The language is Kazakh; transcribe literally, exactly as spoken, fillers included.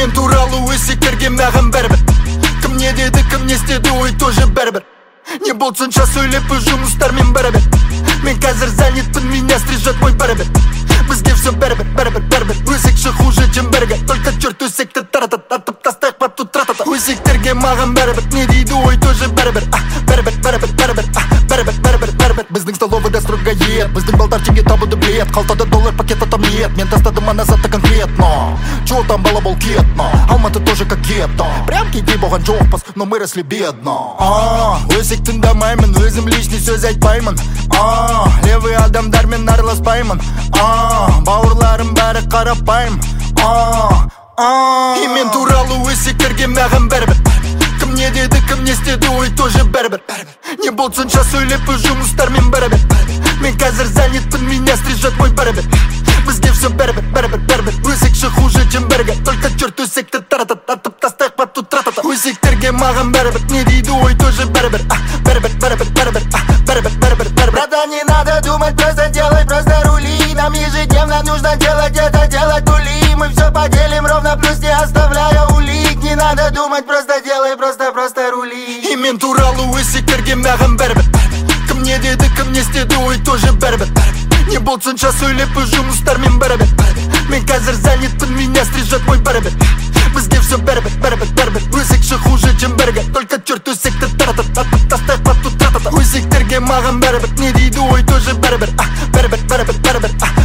мен туралы өсектерге маған бәрібір. Кім не деді, кім не істеді, ой тоже бәрібір. Не болсынша сөйлеп өз жұмыстармен бәрібір. Мен қазір занятпын, меня стрижет мой бәрібір. Бізге все бәрібір, бәрібір, бәрібір. Өсекші хуже, чем бәрігі. Только черт өсекті таратат, атып тастайық па тут тратата. Өсектерге маған бәрібір, не дейді, ой тоже бәрібір. Бәрібір, бәрібір, бәрібір, бәрібір, бәрібір, бәрібір. Біздің столовыйда строгает, біздің балдар теңге табуды білет. Қалтада доллар, пакета там нет, мен тастадым ана затты конкретно. Чего там бала бол кетно, Алматы тоже как гетто. Прям кедей болған жоқпыз, но мы росли бедно. Өсек тыңдамаймын, өзім личный сөз айтпаймын. Левый адамдармен араласпаймын. Бауырларым бәрі қарапайым. И мен туралы өсектерге маған бәрібір. Кім не деді, кім не істеді, ой тоже бәрібір. Не болсынша сөйлеп өз жұмыстармен бәрібір. Мен қазір занятпын, меня стрижет мой бәрібір. Бізге все бәрібір, бәрібір, бәрібір. Өсекші хуже, чем бәрігі. Только черт өсекті таратат, атып тастайық па тут тратата. Өсектерге маған бәрібір, не дейді, ой тоже бәрібір. Бәрібір, бәрібір, бәрібір, бәрібір, бәрібір, бәрібір. Братан, не надо думать, просто делай, просто рули. Нам ежедневно нужно делать это, делать тули. Мы все поделим ровно, плюс не оставляя улик. Не надо думать, просто делай, просто, просто рули. И мен туралы өсектерге маған бәрібір. Кім не деді, кім не істеді, ой тоже бәрібір. Не болсынша сөйлеп өз жұмыстармен бәрібір. Мен қазір занятпын, меня стрижет мой бәрібір. Бізге все бәрібір, бәрібір, бәрібір. Өсекші хуже, чем бәрігі. Только черт өсекті таратат, атып тастайық па тут тратата. Өсектерге маған бәрібір, не дейді, ой тоже бәрібір. Бәрібір, бәрібір, бәрібір,